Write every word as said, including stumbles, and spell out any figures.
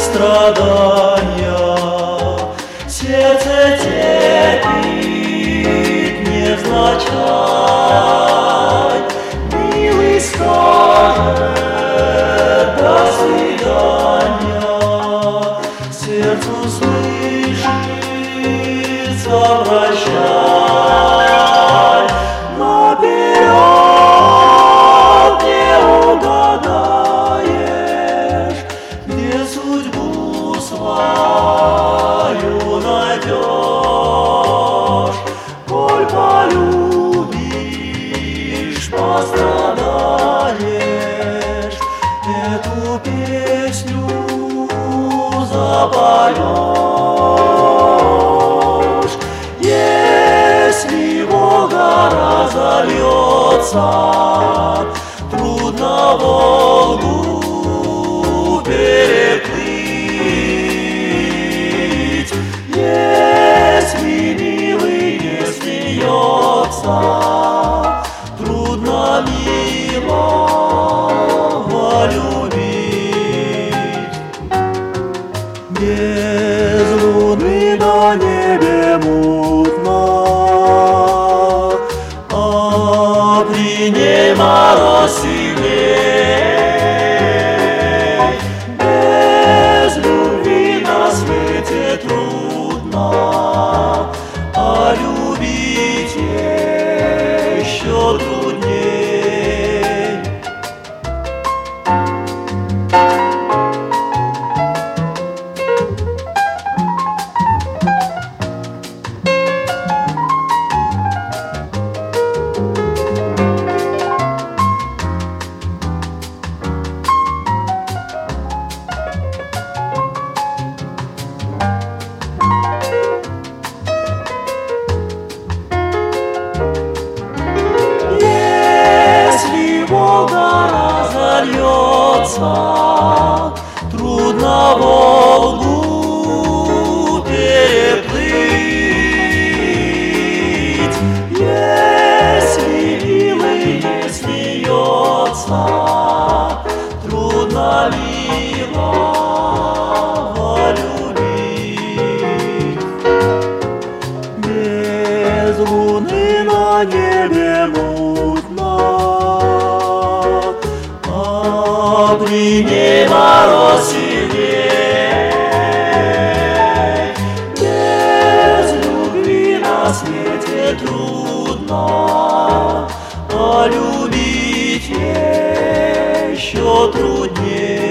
страдания. Сердце терпит невзначай, милый скажет до свидания. Сердцу слышится прощай, наперед не угадаешь, где судьбу свою найдешь. Коль полюбишь, пострадаешь, эту песню запоешь. Если Волга разольется, трудно Волгу переплыть. Если милый не смеется, трудно милого любить. Без луны на небе мутно, а при ней мороз сильней. Без любви на свете трудно, а любить еще трудней. Волга разольется, трудно Волгу переплыть. Если милый не смеется, трудно милого любить. Без луны на небе мутно, при ней мороз сильней. Без любви на свете трудно, а любить еще трудней.